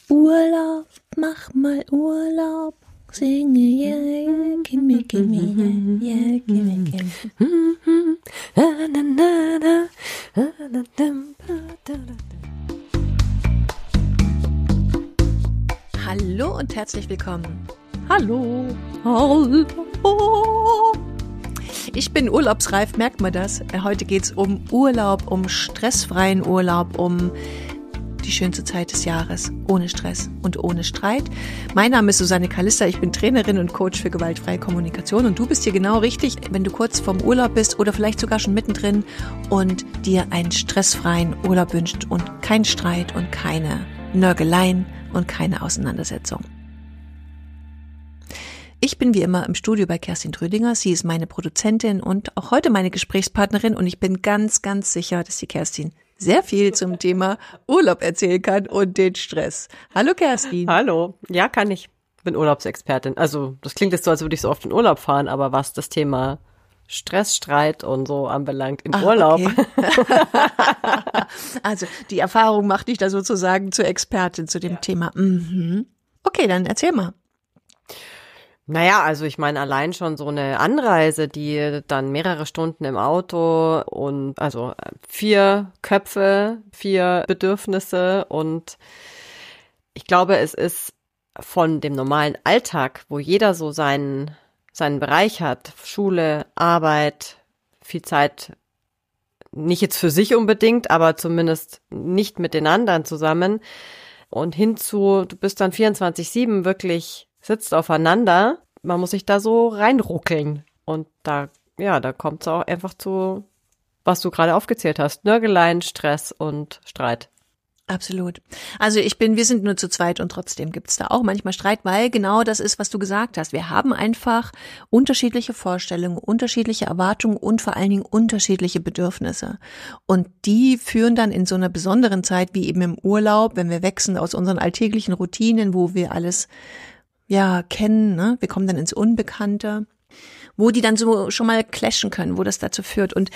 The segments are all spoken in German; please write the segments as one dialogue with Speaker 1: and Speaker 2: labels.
Speaker 1: Urlaub, mach mal Urlaub, singe, yeah, gimme, gimme, yeah, gimme, gimme. Hallo und herzlich willkommen.
Speaker 2: Hallo.
Speaker 1: Hallo. Ich bin urlaubsreif, merkt man das? Heute geht's um Urlaub, um stressfreien Urlaub, um die schönste Zeit des Jahres, ohne Stress und ohne Streit. Mein Name ist Susanne Kalista, ich bin Trainerin und Coach für gewaltfreie Kommunikation und du bist hier genau richtig, wenn du kurz vorm Urlaub bist oder vielleicht sogar schon mittendrin und dir einen stressfreien Urlaub wünscht und kein Streit und keine Nörgeleien und keine Auseinandersetzung. Ich bin wie immer im Studio bei Kerstin Trödinger. Sie ist meine Produzentin und auch heute meine Gesprächspartnerin und ich bin ganz, ganz sicher, dass die Kerstin sehr viel zum Thema Urlaub erzählen kann und den Stress. Hallo Kerstin.
Speaker 2: Hallo. Ja, kann ich. Bin Urlaubsexpertin. Also das klingt jetzt so, als würde ich so oft in Urlaub fahren, aber was das Thema Stress, Streit und so anbelangt im Urlaub.
Speaker 1: Okay. Also die Erfahrung macht dich da sozusagen zur Expertin zu dem Thema. Mhm. Okay, dann erzähl mal.
Speaker 2: Naja, also ich meine allein schon so eine Anreise, die dann mehrere Stunden im Auto und also 4 Köpfe, 4 Bedürfnisse und ich glaube, es ist von dem normalen Alltag, wo jeder so seinen Bereich hat, Schule, Arbeit, viel Zeit, nicht jetzt für sich unbedingt, aber zumindest nicht mit den anderen zusammen und hinzu, du bist dann 24/7 wirklich sitzt aufeinander, man muss sich da so reinruckeln und da kommt es auch einfach zu, was du gerade aufgezählt hast, Nörgeleien, Stress und Streit.
Speaker 1: Absolut. Also wir sind nur zu zweit und trotzdem gibt's da auch manchmal Streit, weil genau das ist, was du gesagt hast. Wir haben einfach unterschiedliche Vorstellungen, unterschiedliche Erwartungen und vor allen Dingen unterschiedliche Bedürfnisse. Und die führen dann in so einer besonderen Zeit wie eben im Urlaub, wenn wir wechseln aus unseren alltäglichen Routinen, wo wir alles kennen, ne? Wir kommen dann ins Unbekannte, wo die dann so schon mal clashen können, wo das dazu führt. Und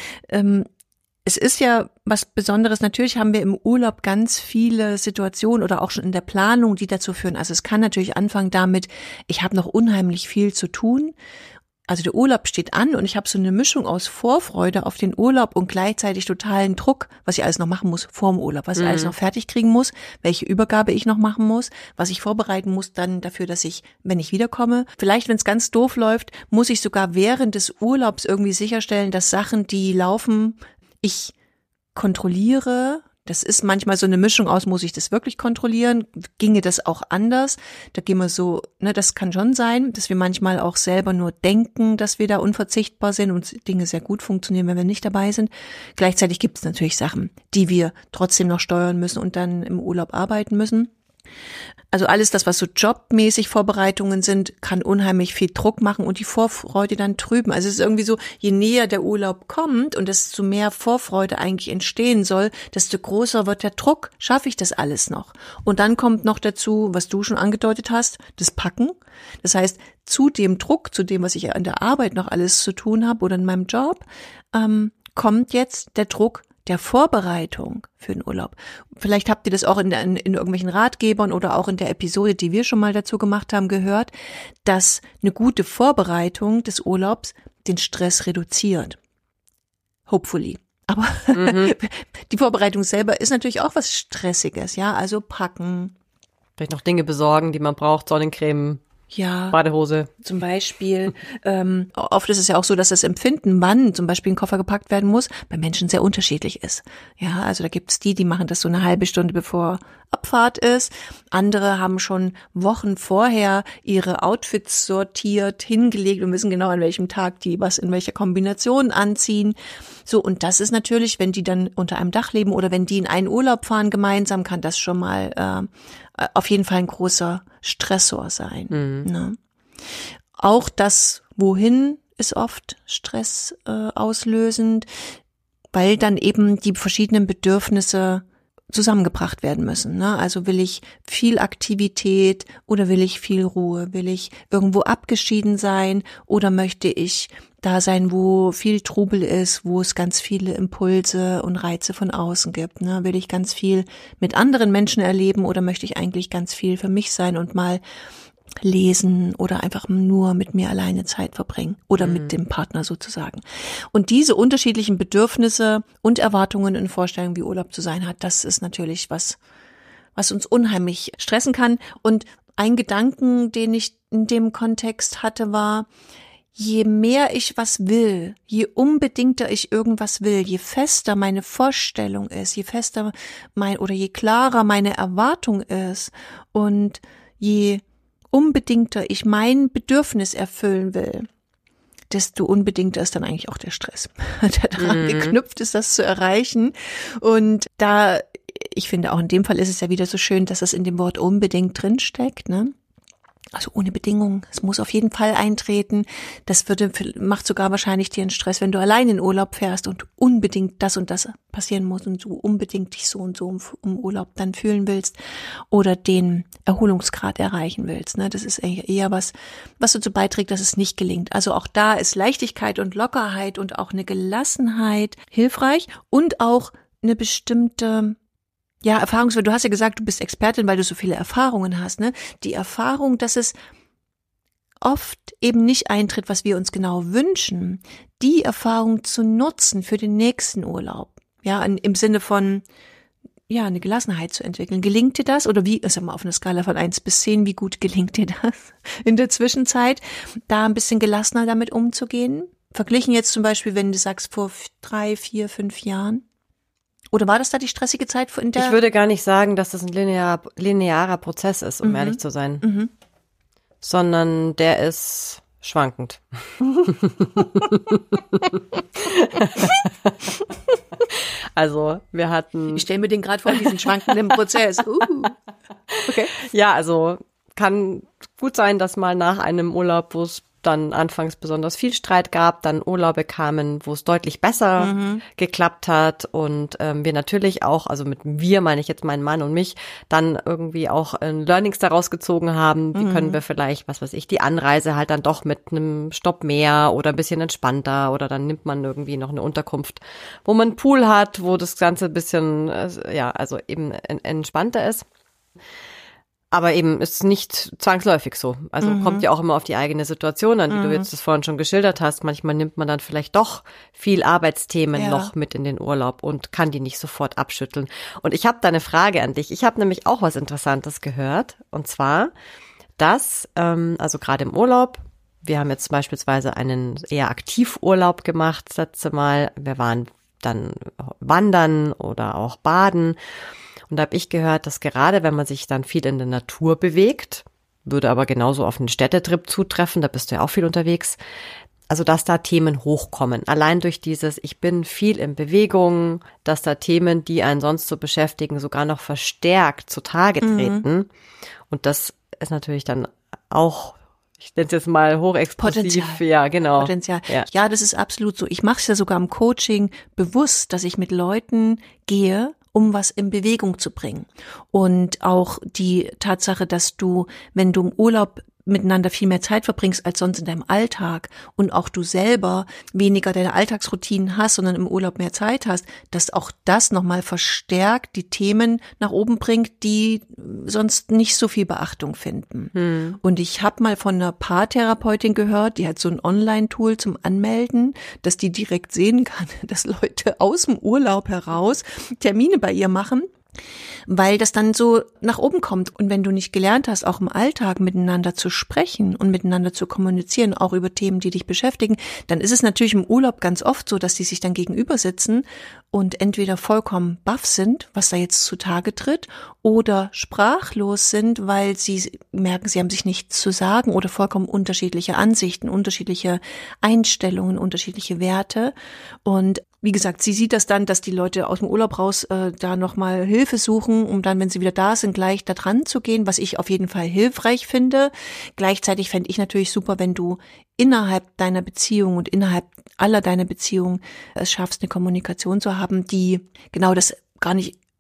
Speaker 1: es ist ja was Besonderes. Natürlich haben wir im Urlaub ganz viele Situationen oder auch schon in der Planung, die dazu führen. Also es kann natürlich anfangen damit, ich habe noch unheimlich viel zu tun. Also der Urlaub steht an und ich habe so eine Mischung aus Vorfreude auf den Urlaub und gleichzeitig totalen Druck, was ich alles noch machen muss vor dem Urlaub, was ich alles noch fertig kriegen muss, welche Übergabe ich noch machen muss, was ich vorbereiten muss dann dafür, dass ich, wenn ich wiederkomme, vielleicht, wenn es ganz doof läuft, muss ich sogar während des Urlaubs irgendwie sicherstellen, dass Sachen, die laufen, ich kontrolliere. Das ist manchmal so eine Mischung aus, muss ich das wirklich kontrollieren? Ginge das auch anders? Da gehen wir so, das kann schon sein, dass wir manchmal auch selber nur denken, dass wir da unverzichtbar sind und Dinge sehr gut funktionieren, wenn wir nicht dabei sind. Gleichzeitig gibt es natürlich Sachen, die wir trotzdem noch steuern müssen und dann im Urlaub arbeiten müssen. Also alles das, was so jobmäßig Vorbereitungen sind, kann unheimlich viel Druck machen und die Vorfreude dann trüben. Also es ist irgendwie so, je näher der Urlaub kommt und desto mehr Vorfreude eigentlich entstehen soll, desto größer wird der Druck. Schaffe ich das alles noch? Und dann kommt noch dazu, was du schon angedeutet hast, das Packen. Das heißt, zu dem Druck, zu dem, was ich an der Arbeit noch alles zu tun habe oder in meinem Job, kommt jetzt der Druck der Vorbereitung für den Urlaub. Vielleicht habt ihr das auch in irgendwelchen Ratgebern oder auch in der Episode, die wir schon mal dazu gemacht haben, gehört, dass eine gute Vorbereitung des Urlaubs den Stress reduziert. Hopefully. Aber die Vorbereitung selber ist natürlich auch was Stressiges, ja, also packen.
Speaker 2: Vielleicht noch Dinge besorgen, die man braucht, Sonnencreme.
Speaker 1: Ja,
Speaker 2: Badehose.
Speaker 1: Zum Beispiel, oft ist es ja auch so, dass das Empfinden, wann zum Beispiel ein Koffer gepackt werden muss, bei Menschen sehr unterschiedlich ist. Ja, also da gibt's die machen das so eine halbe Stunde bevor Abfahrt ist. Andere haben schon Wochen vorher ihre Outfits sortiert, hingelegt und wissen genau, an welchem Tag die was in welcher Kombination anziehen. So, und das ist natürlich, wenn die dann unter einem Dach leben oder wenn die in einen Urlaub fahren gemeinsam, kann das schon mal auf jeden Fall ein großer Stressor sein. Ne? Auch das Wohin ist oft Stress auslösend, weil dann eben die verschiedenen Bedürfnisse zusammengebracht werden müssen, ne? Also will ich viel Aktivität oder will ich viel Ruhe? Will ich irgendwo abgeschieden sein oder möchte ich da sein, wo viel Trubel ist, wo es ganz viele Impulse und Reize von außen gibt, ne? Will ich ganz viel mit anderen Menschen erleben oder möchte ich eigentlich ganz viel für mich sein und mal lesen oder einfach nur mit mir alleine Zeit verbringen oder mit dem Partner sozusagen. Und diese unterschiedlichen Bedürfnisse und Erwartungen und Vorstellungen, wie Urlaub zu sein hat, das ist natürlich was uns unheimlich stressen kann. Und ein Gedanken, den ich in dem Kontext hatte, war, je mehr ich was will, je unbedingter ich irgendwas will, je fester meine Vorstellung ist, je fester je klarer meine Erwartung ist und je unbedingter ich mein Bedürfnis erfüllen will, desto unbedingter ist dann eigentlich auch der Stress, der daran geknüpft ist, das zu erreichen. Und ich finde auch in dem Fall ist es ja wieder so schön, dass das in dem Wort unbedingt drinsteckt, ne? Also ohne Bedingung. Es muss auf jeden Fall eintreten. Das macht sogar wahrscheinlich dir einen Stress, wenn du allein in Urlaub fährst und unbedingt das und das passieren muss und du unbedingt dich so und so im Urlaub dann fühlen willst oder den Erholungsgrad erreichen willst. Ne? Das ist eher was dazu beiträgt, dass es nicht gelingt. Also auch da ist Leichtigkeit und Lockerheit und auch eine Gelassenheit hilfreich und auch eine bestimmte Erfahrungswert. Du hast ja gesagt, du bist Expertin, weil du so viele Erfahrungen hast, ne? Die Erfahrung, dass es oft eben nicht eintritt, was wir uns genau wünschen, die Erfahrung zu nutzen für den nächsten Urlaub. Ja, im Sinne von, eine Gelassenheit zu entwickeln. Gelingt dir das? Oder sag mal, auf einer Skala von 1 bis 10, wie gut gelingt dir das in der Zwischenzeit, da ein bisschen gelassener damit umzugehen? Verglichen jetzt zum Beispiel, wenn du sagst, vor 3, 4, 5 Jahren? Oder war das da die stressige Zeit in der?
Speaker 2: Ich würde gar nicht sagen, dass das ein linearer Prozess ist, um ehrlich zu sein. Sondern der ist schwankend. Also wir hatten.
Speaker 1: Ich stelle mir den gerade vor, diesen schwankenden Prozess. Okay.
Speaker 2: Ja, also kann gut sein, dass mal nach einem Urlaub, wo es dann anfangs besonders viel Streit gab, dann Urlaube kamen, wo es deutlich besser geklappt hat und wir natürlich auch, also mit wir meine ich jetzt meinen Mann und mich, dann irgendwie auch Learnings daraus gezogen haben, wie können wir vielleicht, die Anreise halt dann doch mit einem Stopp mehr oder ein bisschen entspannter oder dann nimmt man irgendwie noch eine Unterkunft, wo man einen Pool hat, wo das Ganze ein bisschen, also eben entspannter ist. Aber eben ist nicht zwangsläufig so. Also kommt ja auch immer auf die eigene Situation an, wie du jetzt das vorhin schon geschildert hast. Manchmal nimmt man dann vielleicht doch viel Arbeitsthemen noch mit in den Urlaub und kann die nicht sofort abschütteln. Und ich habe da eine Frage an dich. Ich habe nämlich auch was Interessantes gehört. Und zwar, dass, also gerade im Urlaub, wir haben jetzt beispielsweise einen eher Aktivurlaub gemacht, das letzte Mal. Wir waren dann wandern oder auch baden. Und da habe ich gehört, dass gerade wenn man sich dann viel in der Natur bewegt, würde aber genauso auf einen Städtetrip zutreffen, da bist du ja auch viel unterwegs, also dass da Themen hochkommen. Allein durch dieses, ich bin viel in Bewegung, dass da Themen, die einen sonst so beschäftigen, sogar noch verstärkt zutage treten. Und das ist natürlich dann auch, ich nenne es jetzt mal hochexplosiv.
Speaker 1: Potenzial.
Speaker 2: Ja, genau.
Speaker 1: Potenzial. Ja, das ist absolut so. Ich mache es ja sogar im Coaching bewusst, dass ich mit Leuten gehe, um was in Bewegung zu bringen. Und auch die Tatsache, dass du, wenn du im Urlaub miteinander viel mehr Zeit verbringst als sonst in deinem Alltag und auch du selber weniger deine Alltagsroutinen hast, sondern im Urlaub mehr Zeit hast, dass auch das nochmal verstärkt die Themen nach oben bringt, die sonst nicht so viel Beachtung finden. Und ich habe mal von einer Paartherapeutin gehört, die hat so ein Online-Tool zum Anmelden, dass die direkt sehen kann, dass Leute aus dem Urlaub heraus Termine bei ihr machen, weil das dann so nach oben kommt. Und wenn du nicht gelernt hast, auch im Alltag miteinander zu sprechen und miteinander zu kommunizieren, auch über Themen, die dich beschäftigen, dann ist es natürlich im Urlaub ganz oft so, dass die sich dann gegenüber sitzen und entweder vollkommen baff sind, was da jetzt zutage tritt, oder sprachlos sind, weil sie merken, sie haben sich nichts zu sagen oder vollkommen unterschiedliche Ansichten, unterschiedliche Einstellungen, unterschiedliche Werte. Und wie gesagt, sie sieht das dann, dass die Leute aus dem Urlaub raus da nochmal Hilfe suchen, um dann, wenn sie wieder da sind, gleich da dran zu gehen, was ich auf jeden Fall hilfreich finde. Gleichzeitig fände ich natürlich super, wenn du innerhalb deiner Beziehung und innerhalb aller deiner Beziehungen es schaffst, eine Kommunikation zu haben, die genau das gar nicht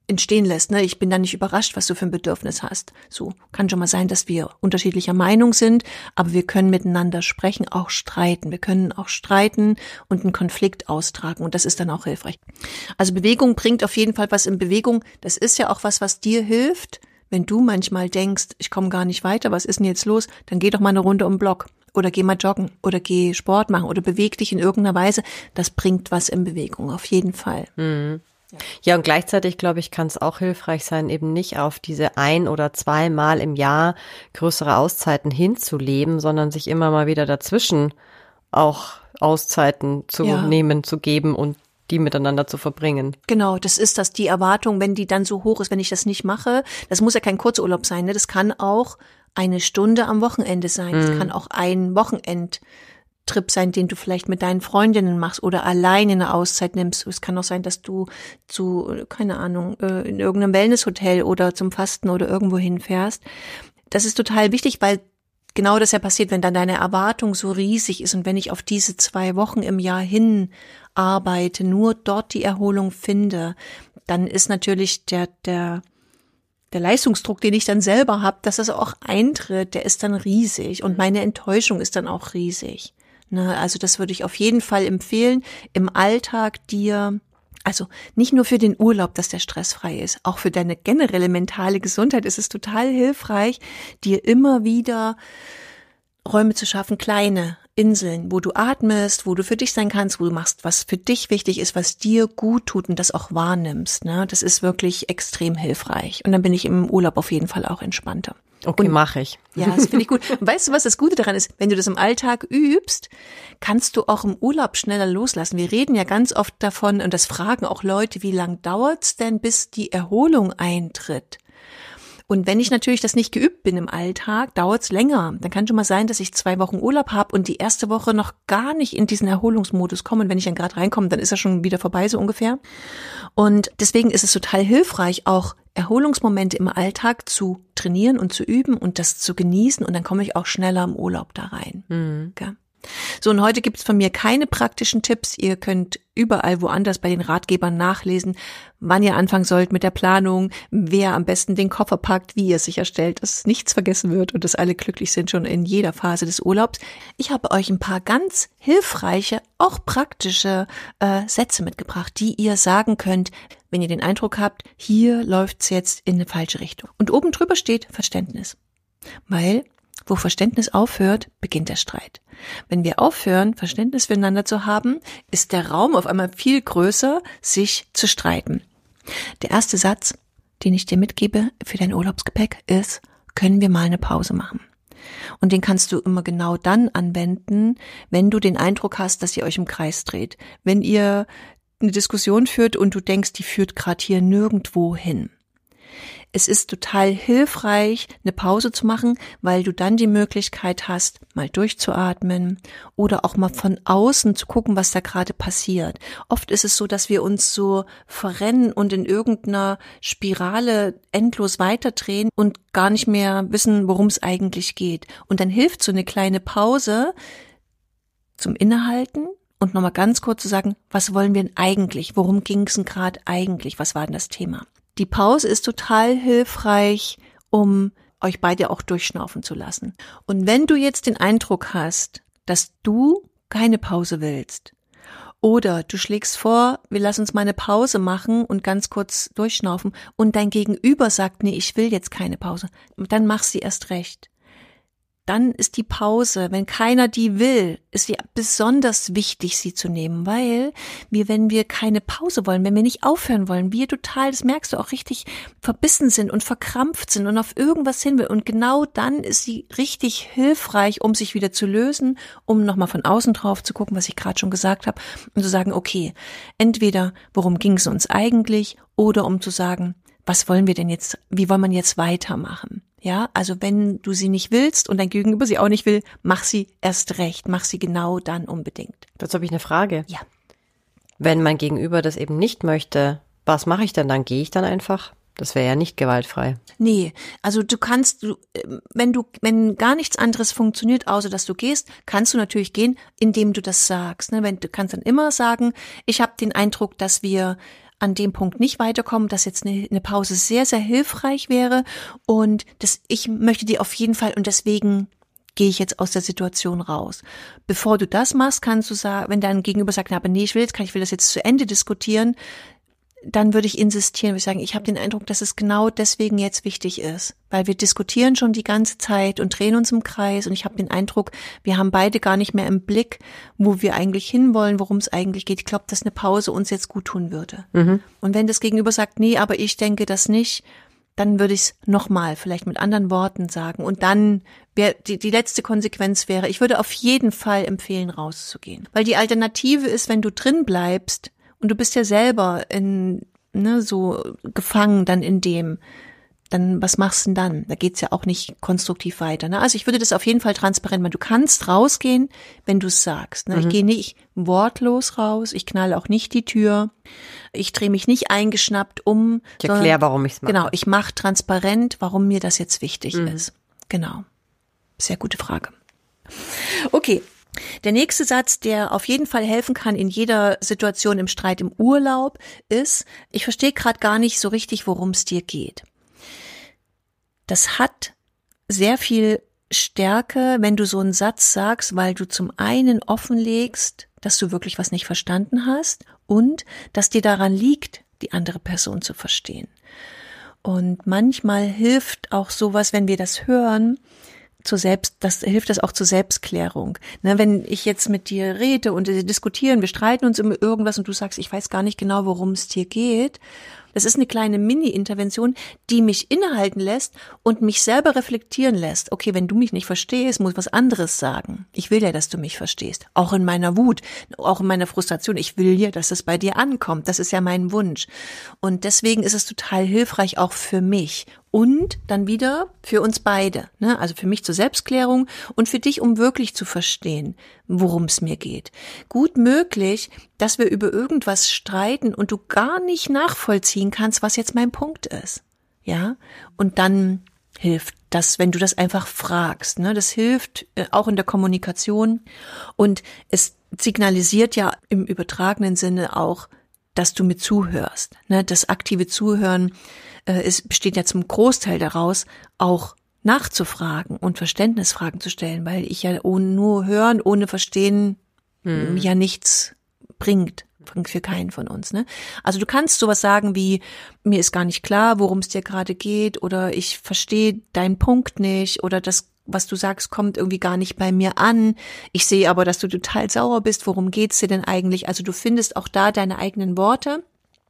Speaker 1: entstehen lässt. Ne? Ich bin da nicht überrascht, was du für ein Bedürfnis hast. So kann schon mal sein, dass wir unterschiedlicher Meinung sind, aber wir können miteinander sprechen, auch streiten. Wir können auch streiten und einen Konflikt austragen und das ist dann auch hilfreich. Also Bewegung bringt auf jeden Fall was in Bewegung. Das ist ja auch was dir hilft. Wenn du manchmal denkst, ich komme gar nicht weiter, was ist denn jetzt los? Dann geh doch mal eine Runde um den Block oder geh mal joggen oder geh Sport machen oder beweg dich in irgendeiner Weise. Das bringt was in Bewegung, auf jeden Fall.
Speaker 2: Mhm. Ja, und gleichzeitig, glaube ich, kann es auch hilfreich sein, eben nicht auf diese 1- oder 2-mal im Jahr größere Auszeiten hinzuleben, sondern sich immer mal wieder dazwischen auch Auszeiten zu nehmen, zu geben und die miteinander zu verbringen.
Speaker 1: Genau, das ist das, die Erwartung, wenn die dann so hoch ist, wenn ich das nicht mache. Das muss ja kein Kurzurlaub sein, ne? Das kann auch eine Stunde am Wochenende sein. Das kann auch ein Wochenendtrip sein, den du vielleicht mit deinen Freundinnen machst oder alleine eine Auszeit nimmst. Es kann auch sein, dass du keine Ahnung, in irgendeinem Wellnesshotel oder zum Fasten oder irgendwo hinfährst. Das ist total wichtig, weil genau das ja passiert, wenn dann deine Erwartung so riesig ist und wenn ich auf diese 2 Wochen im Jahr hin arbeite, nur dort die Erholung finde, dann ist natürlich der Leistungsdruck, den ich dann selber habe, dass das auch eintritt, der ist dann riesig und meine Enttäuschung ist dann auch riesig. Ne, also das würde ich auf jeden Fall empfehlen, im Alltag dir, also nicht nur für den Urlaub, dass der stressfrei ist, auch für deine generelle mentale Gesundheit ist es total hilfreich, dir immer wieder Räume zu schaffen, kleine Inseln, wo du atmest, wo du für dich sein kannst, wo du machst, was für dich wichtig ist, was dir gut tut und das auch wahrnimmst. Ne? Das ist wirklich extrem hilfreich. Und dann bin ich im Urlaub auf jeden Fall auch entspannter.
Speaker 2: Okay, mache ich.
Speaker 1: Ja, das finde ich gut. Und weißt du, was das Gute daran ist? Wenn du das im Alltag übst, kannst du auch im Urlaub schneller loslassen. Wir reden ja ganz oft davon, und das fragen auch Leute, wie lang dauert's denn, bis die Erholung eintritt? Und wenn ich natürlich das nicht geübt bin im Alltag, dauert's länger. Dann kann schon mal sein, dass ich 2 Wochen Urlaub habe und die erste Woche noch gar nicht in diesen Erholungsmodus komme. Und wenn ich dann gerade reinkomme, dann ist er schon wieder vorbei, so ungefähr. Und deswegen ist es total hilfreich, auch Erholungsmomente im Alltag zu trainieren und zu üben und das zu genießen. Und dann komme ich auch schneller im Urlaub da rein. Mhm. Okay. So, und heute gibt's von mir keine praktischen Tipps. Ihr könnt überall woanders bei den Ratgebern nachlesen, wann ihr anfangen sollt mit der Planung, wer am besten den Koffer packt, wie ihr sicherstellt, dass nichts vergessen wird und dass alle glücklich sind schon in jeder Phase des Urlaubs. Ich habe euch ein paar ganz hilfreiche, auch praktische Sätze mitgebracht, die ihr sagen könnt, wenn ihr den Eindruck habt, hier läuft's jetzt in eine falsche Richtung. Und oben drüber steht Verständnis, weil wo Verständnis aufhört, beginnt der Streit. Wenn wir aufhören, Verständnis füreinander zu haben, ist der Raum auf einmal viel größer, sich zu streiten. Der erste Satz, den ich dir mitgebe für dein Urlaubsgepäck, ist, können wir mal eine Pause machen? Und den kannst du immer genau dann anwenden, wenn du den Eindruck hast, dass ihr euch im Kreis dreht. Wenn ihr eine Diskussion führt und du denkst, die führt gerade hier nirgendwo hin. Es ist total hilfreich, eine Pause zu machen, weil du dann die Möglichkeit hast, mal durchzuatmen oder auch mal von außen zu gucken, was da gerade passiert. Oft ist es so, dass wir uns so verrennen und in irgendeiner Spirale endlos weiterdrehen und gar nicht mehr wissen, worum es eigentlich geht. Und dann hilft so eine kleine Pause zum Innehalten und nochmal ganz kurz zu sagen, was wollen wir denn eigentlich? Worum ging es denn gerade eigentlich? Was war denn das Thema? Die Pause ist total hilfreich, um euch beide auch durchschnaufen zu lassen. Und wenn du jetzt den Eindruck hast, dass du keine Pause willst oder du schlägst vor, wir lassen uns mal eine Pause machen und ganz kurz durchschnaufen und dein Gegenüber sagt, nee, ich will jetzt keine Pause, dann mach sie erst recht. Dann ist die Pause, wenn keiner die will, ist sie besonders wichtig, sie zu nehmen, weil wenn wir keine Pause wollen, wenn wir nicht aufhören wollen, wir total, das merkst du auch richtig, verbissen sind und verkrampft sind und auf irgendwas hin will. Und genau dann ist sie richtig hilfreich, um sich wieder zu lösen, um nochmal von außen drauf zu gucken, was ich gerade schon gesagt habe, und zu sagen, okay, entweder worum ging es uns eigentlich oder um zu sagen, was wollen wir denn jetzt, wie wollen wir jetzt weitermachen? Ja, also wenn du sie nicht willst und dein Gegenüber sie auch nicht will, mach sie erst recht, mach sie genau dann unbedingt.
Speaker 2: Dazu habe ich eine Frage.
Speaker 1: Ja.
Speaker 2: Wenn mein Gegenüber das eben nicht möchte, was mache ich denn dann? Gehe ich dann einfach? Das wäre ja nicht gewaltfrei.
Speaker 1: Nee, also wenn gar nichts anderes funktioniert, außer dass du gehst, kannst du natürlich gehen, indem du das sagst. Du kannst dann immer sagen, ich habe den Eindruck, dass wir an dem Punkt nicht weiterkommen, dass jetzt eine Pause sehr, sehr hilfreich wäre und ich möchte dir auf jeden Fall und deswegen gehe ich jetzt aus der Situation raus. Bevor du das machst, kannst du sagen, wenn dein Gegenüber sagt, aber nee, ich will das jetzt zu Ende diskutieren, dann würde ich insistieren, würde ich sagen, ich habe den Eindruck, dass es genau deswegen jetzt wichtig ist, weil wir diskutieren schon die ganze Zeit und drehen uns im Kreis und ich habe den Eindruck, wir haben beide gar nicht mehr im Blick, wo wir eigentlich hinwollen, worum es eigentlich geht. Ich glaube, dass eine Pause uns jetzt gut tun würde. Mhm. Und wenn das Gegenüber sagt, nee, aber ich denke das nicht, dann würde ich es nochmal, vielleicht mit anderen Worten sagen. Und dann wäre die letzte Konsequenz wäre, ich würde auf jeden Fall empfehlen, rauszugehen. Weil die Alternative ist, wenn du drin bleibst, und du bist ja selber so gefangen dann in dem, dann was machst du denn dann? Da geht's ja auch nicht konstruktiv weiter. Ne? Also ich würde das auf jeden Fall transparent machen. Du kannst rausgehen, wenn du es sagst. Ne? Ich gehe nicht wortlos raus, ich knalle auch nicht die Tür, ich drehe mich nicht eingeschnappt um.
Speaker 2: Ich erkläre, warum ich es mache.
Speaker 1: Genau, ich mache transparent, warum mir das jetzt wichtig ist. Genau, sehr gute Frage. Okay. Der nächste Satz, der auf jeden Fall helfen kann in jeder Situation im Streit im Urlaub, ist, ich verstehe gerade gar nicht so richtig, worum es dir geht. Das hat sehr viel Stärke, wenn du so einen Satz sagst, weil du zum einen offenlegst, dass du wirklich was nicht verstanden hast und dass dir daran liegt, die andere Person zu verstehen. Und manchmal hilft auch sowas, wenn wir das hören, das hilft das auch zur Selbstklärung. Ne, wenn ich jetzt mit dir rede und wir diskutieren, wir streiten uns über irgendwas und du sagst, ich weiß gar nicht genau, worum es dir geht. Das ist eine kleine Mini-Intervention, die mich innehalten lässt und mich selber reflektieren lässt. Okay, wenn du mich nicht verstehst, muss ich was anderes sagen. Ich will ja, dass du mich verstehst. Auch in meiner Wut, auch in meiner Frustration. Ich will ja, dass es bei dir ankommt. Das ist ja mein Wunsch. Und deswegen ist es total hilfreich auch für mich. Und dann wieder für uns beide, ne? Also für mich zur Selbstklärung und für dich, um wirklich zu verstehen, worum es mir geht. Gut möglich, dass wir über irgendwas streiten und du gar nicht nachvollziehen kannst, was jetzt mein Punkt ist. Ja? Und dann hilft das, wenn du das einfach fragst, ne? Das hilft auch in der Kommunikation und es signalisiert ja im übertragenen Sinne auch, dass du mir zuhörst, ne? Das aktive Zuhören es besteht ja zum Großteil daraus, auch nachzufragen und Verständnisfragen zu stellen, weil ich ja nur hören, ohne verstehen ja nichts bringt für keinen von uns. Ne? Also du kannst sowas sagen wie, mir ist gar nicht klar, worum es dir gerade geht oder ich verstehe deinen Punkt nicht oder das, was du sagst, kommt irgendwie gar nicht bei mir an. Ich sehe aber, dass du total sauer bist. Worum geht's dir denn eigentlich? Also du findest auch da deine eigenen Worte.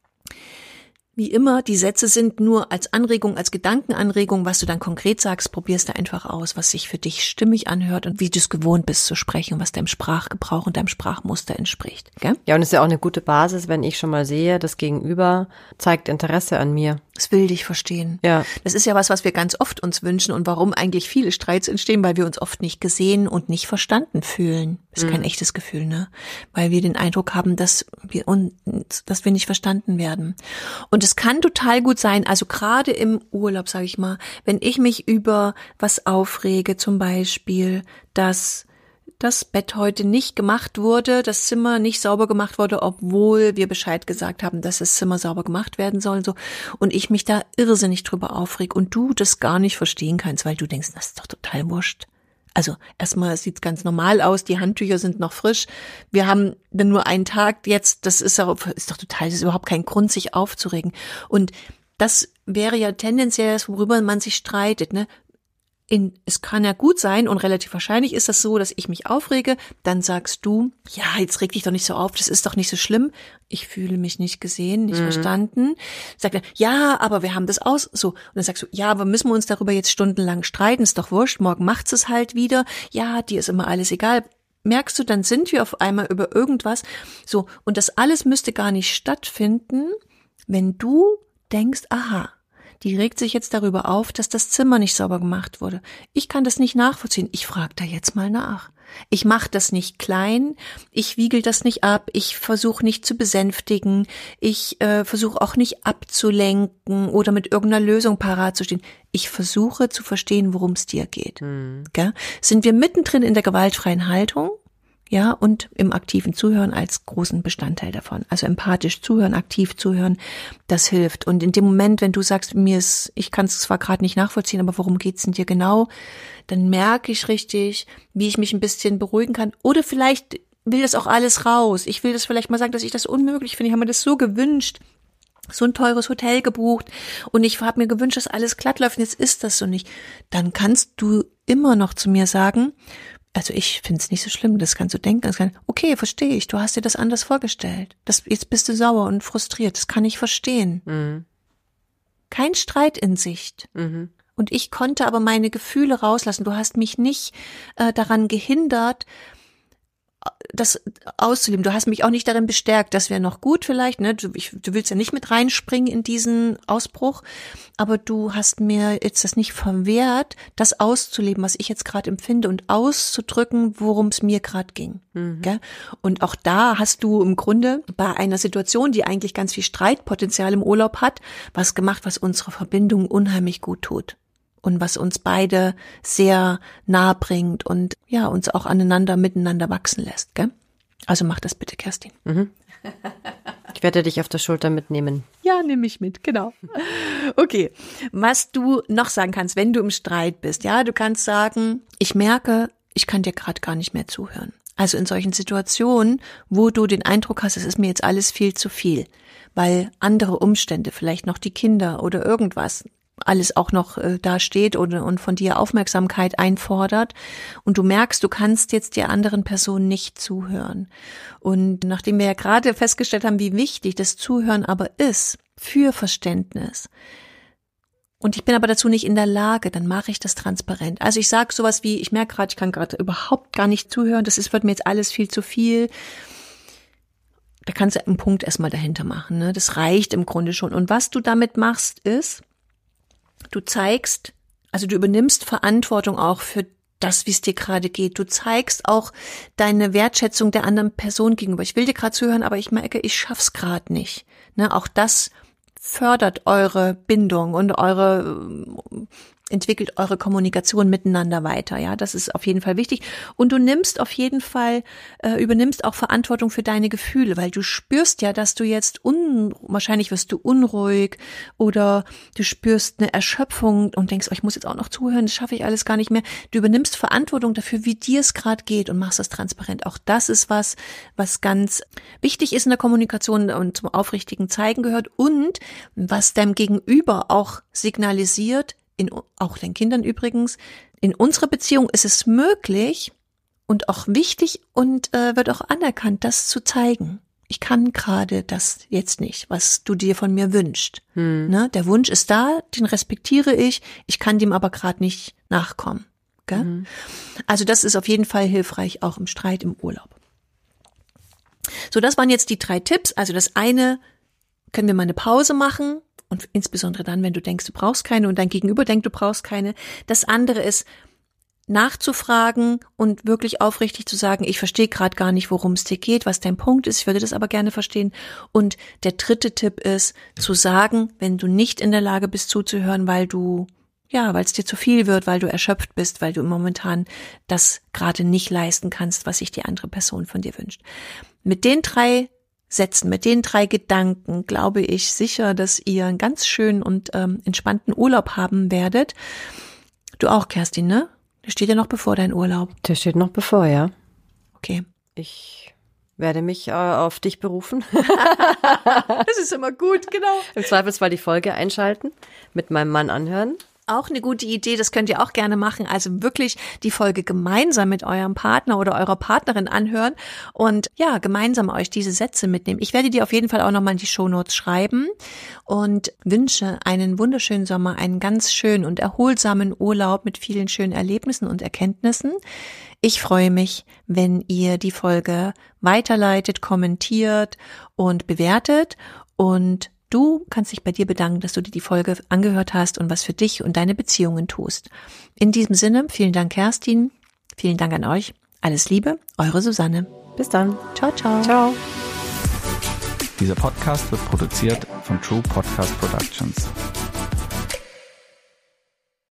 Speaker 1: Wie immer, die Sätze sind nur als Anregung, als Gedankenanregung. Was du dann konkret sagst, probierst du einfach aus, was sich für dich stimmig anhört und wie du es gewohnt bist zu sprechen, was deinem Sprachgebrauch und deinem Sprachmuster entspricht. Gell?
Speaker 2: Ja, und es ist ja auch eine gute Basis, wenn ich schon mal sehe, das Gegenüber zeigt Interesse an mir.
Speaker 1: Es will dich verstehen.
Speaker 2: Ja.
Speaker 1: Das ist ja was wir ganz oft uns wünschen und warum eigentlich viele Streits entstehen, weil wir uns oft nicht gesehen und nicht verstanden fühlen. Das ist kein echtes Gefühl, ne? Weil wir den Eindruck haben, dass wir nicht verstanden werden. Und es kann total gut sein, also gerade im Urlaub, sage ich mal, wenn ich mich über was aufrege, zum Beispiel, dass das Bett heute nicht gemacht wurde, das Zimmer nicht sauber gemacht wurde, obwohl wir Bescheid gesagt haben, dass das Zimmer sauber gemacht werden soll, so, und ich mich da irrsinnig drüber aufreg und du das gar nicht verstehen kannst, weil du denkst, das ist doch total wurscht. Also erstmal sieht's ganz normal aus, die Handtücher sind noch frisch, wir haben dann nur einen Tag jetzt, das ist doch total, das ist überhaupt kein Grund, sich aufzuregen. Und das wäre ja tendenziell das, worüber man sich streitet, ne? Es kann ja gut sein und relativ wahrscheinlich ist das so, dass ich mich aufrege, dann sagst du, ja, jetzt reg dich doch nicht so auf, das ist doch nicht so schlimm. Ich fühle mich nicht gesehen, nicht verstanden. Sagt er, ja, aber wir haben das so. Und dann sagst du, ja, aber müssen wir uns darüber jetzt stundenlang streiten, ist doch wurscht, morgen macht's es halt wieder. Ja, dir ist immer alles egal. Merkst du, dann sind wir auf einmal über irgendwas. So, und das alles müsste gar nicht stattfinden, wenn du denkst, aha, die regt sich jetzt darüber auf, dass das Zimmer nicht sauber gemacht wurde. Ich kann das nicht nachvollziehen. Ich frage da jetzt mal nach. Ich mache das nicht klein, ich wiegel das nicht ab, ich versuche nicht zu besänftigen, ich versuche auch nicht abzulenken oder mit irgendeiner Lösung parat zu stehen. Ich versuche zu verstehen, worum es dir geht. Gell? Sind wir mittendrin in der gewaltfreien Haltung? Ja, und im aktiven Zuhören als großen Bestandteil davon. Also empathisch zuhören, aktiv zuhören, das hilft. Und in dem Moment, wenn du sagst, ich kann es zwar gerade nicht nachvollziehen, aber worum geht's denn dir genau, dann merke ich richtig, wie ich mich ein bisschen beruhigen kann. Oder vielleicht will das auch alles raus. Ich will das vielleicht mal sagen, dass ich das unmöglich finde. Ich habe mir das so gewünscht, so ein teures Hotel gebucht und ich habe mir gewünscht, dass alles glatt läuft und jetzt ist das so nicht. Dann kannst du immer noch zu mir sagen, also ich finde es nicht so schlimm, das kannst du denken. Okay, verstehe ich, du hast dir das anders vorgestellt. Jetzt bist du sauer und frustriert, das kann ich verstehen. Mhm. Kein Streit in Sicht. Mhm. Und ich konnte aber meine Gefühle rauslassen. Du hast mich nicht daran gehindert, das auszuleben. Du hast mich auch nicht darin bestärkt, das wäre noch gut vielleicht, ne? Du willst ja nicht mit reinspringen in diesen Ausbruch, aber du hast mir jetzt das nicht verwehrt, das auszuleben, was ich jetzt gerade empfinde und auszudrücken, worum es mir gerade ging. Mhm. Gell? Und auch da hast du im Grunde bei einer Situation, die eigentlich ganz viel Streitpotenzial im Urlaub hat, was gemacht, was unsere Verbindung unheimlich gut tut. Und was uns beide sehr nahe bringt und ja, uns auch miteinander wachsen lässt, gell? Also mach das bitte, Kerstin. Mhm.
Speaker 2: Ich werde dich auf der Schulter mitnehmen.
Speaker 1: Ja, nehme ich mit, genau. Okay, was du noch sagen kannst, wenn du im Streit bist, ja, du kannst sagen, ich merke, ich kann dir gerade gar nicht mehr zuhören. Also in solchen Situationen, wo du den Eindruck hast, es ist mir jetzt alles viel zu viel, weil andere Umstände, vielleicht noch die Kinder oder irgendwas, alles auch noch da steht und von dir Aufmerksamkeit einfordert und du merkst, du kannst jetzt der anderen Person nicht zuhören. Und nachdem wir ja gerade festgestellt haben, wie wichtig das Zuhören aber ist für Verständnis und ich bin aber dazu nicht in der Lage, dann mache ich das transparent. Also ich sage sowas wie, ich merke gerade, ich kann gerade überhaupt gar nicht zuhören, wird mir jetzt alles viel zu viel. Da kannst du einen Punkt erstmal dahinter machen, ne? Das reicht im Grunde schon. Und was du damit machst ist, du zeigst, also du übernimmst Verantwortung auch für das, wie es dir gerade geht. Du zeigst auch deine Wertschätzung der anderen Person gegenüber. Ich will dir gerade zuhören, aber ich merke, ich schaff's gerade nicht. Ne, auch das fördert eure Bindung und entwickelt eure Kommunikation miteinander weiter. Ja, das ist auf jeden Fall wichtig. Und du nimmst auf jeden Fall, übernimmst auch Verantwortung für deine Gefühle, weil du spürst ja, dass du jetzt wahrscheinlich wirst du unruhig oder du spürst eine Erschöpfung und denkst, oh, ich muss jetzt auch noch zuhören, das schaffe ich alles gar nicht mehr. Du übernimmst Verantwortung dafür, wie dir es gerade geht und machst das transparent. Auch das ist was ganz wichtig ist in der Kommunikation und zum aufrichtigen Zeigen gehört und was deinem Gegenüber auch signalisiert, auch den Kindern übrigens, in unserer Beziehung ist es möglich und auch wichtig und wird auch anerkannt, das zu zeigen. Ich kann gerade das jetzt nicht, was du dir von mir wünschst. Ne? Der Wunsch ist da, den respektiere ich kann dem aber gerade nicht nachkommen. Gell? Also das ist auf jeden Fall hilfreich, auch im Streit im Urlaub. So, das waren jetzt die 3 Tipps. Also das eine, können wir mal eine Pause machen. Und insbesondere dann, wenn du denkst, du brauchst keine und dein Gegenüber denkt, du brauchst keine. Das andere ist, nachzufragen und wirklich aufrichtig zu sagen, ich verstehe gerade gar nicht, worum es dir geht, was dein Punkt ist, ich würde das aber gerne verstehen. Und der 3. Tipp ist, zu sagen, wenn du nicht in der Lage bist zuzuhören, weil es dir zu viel wird, weil du erschöpft bist, weil du momentan das gerade nicht leisten kannst, was sich die andere Person von dir wünscht. Mit den 3 Sätzen, mit den 3 Gedanken glaube ich sicher, dass ihr einen ganz schönen und entspannten Urlaub haben werdet. Du auch, Kerstin, ne? Der steht ja noch bevor, dein Urlaub.
Speaker 2: Der steht noch bevor, ja.
Speaker 1: Okay.
Speaker 2: Ich werde mich auf dich berufen.
Speaker 1: Das ist immer gut, genau.
Speaker 2: Im Zweifelsfall die Folge einschalten, mit meinem Mann anhören.
Speaker 1: Auch eine gute Idee, das könnt ihr auch gerne machen. Also wirklich die Folge gemeinsam mit eurem Partner oder eurer Partnerin anhören und ja, gemeinsam euch diese Sätze mitnehmen. Ich werde dir auf jeden Fall auch nochmal in die Shownotes schreiben und wünsche einen wunderschönen Sommer, einen ganz schönen und erholsamen Urlaub mit vielen schönen Erlebnissen und Erkenntnissen. Ich freue mich, wenn ihr die Folge weiterleitet, kommentiert und bewertet und du kannst dich bei dir bedanken, dass du dir die Folge angehört hast und was für dich und deine Beziehungen tust. In diesem Sinne, vielen Dank, Kerstin. Vielen Dank an euch. Alles Liebe, eure Susanne.
Speaker 2: Bis dann.
Speaker 1: Ciao, ciao.
Speaker 2: Ciao.
Speaker 3: Dieser Podcast wird produziert von True Podcast Productions.